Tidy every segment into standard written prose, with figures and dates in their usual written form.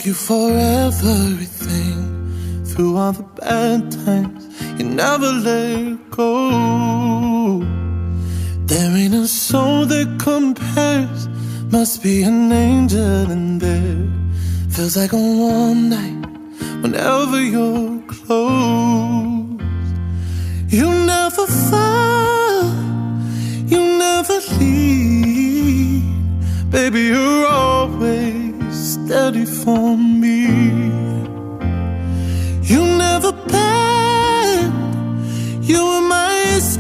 you for everything. Through all the bad times, you never let go. There ain't a soul that compares. Must be an angel in there. Feels like a warm night whenever you're close. You never fall, you never leave. Baby, you're always steady for me. You never bend, you are my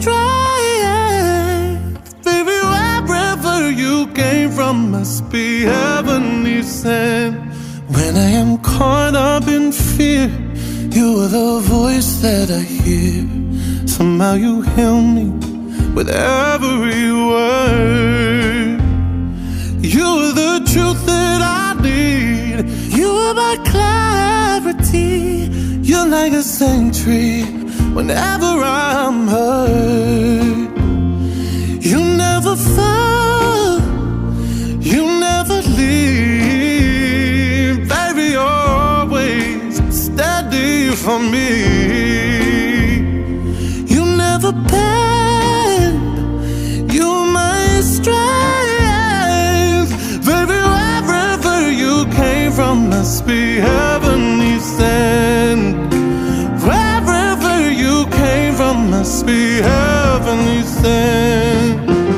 strength. Baby, wherever you came from must be heavenly sent. When I am caught up in fear, you are the voice that I hear. Somehow you heal me with every word. You are the truth that I need. You are my clarity. You're like a sanctuary whenever I'm hurt. You never fall, you never leave. Baby, you're always steady for me. You never bend, you're my strength. Baby, wherever you came from must be heavenly sent. Wherever you came from must be heavenly sent.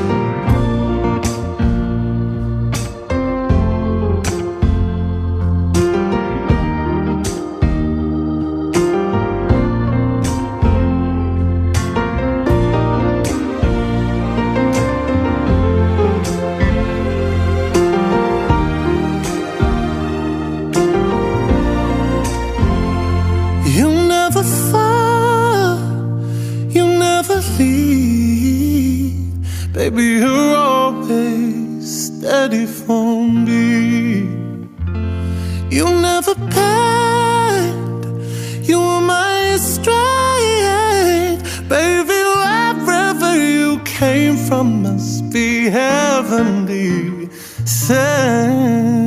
You never fall, you never leave. Baby, you're always steady for me. You never bend, you are my strength. Baby, wherever you came from must be heavenly sent.